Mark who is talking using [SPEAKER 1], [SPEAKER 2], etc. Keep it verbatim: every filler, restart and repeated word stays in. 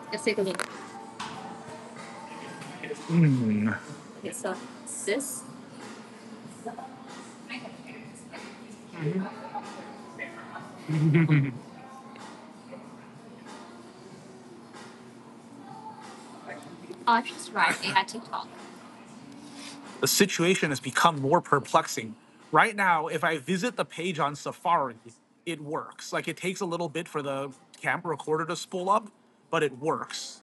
[SPEAKER 1] Let's take a look.
[SPEAKER 2] Hmm.
[SPEAKER 1] Okay, so this. Oh, she's right. They had TikTok. The situation has become more perplexing. Right now, if I visit the page on Safari, it works. Like it takes a little bit for the camera recorder to spool up, but it works.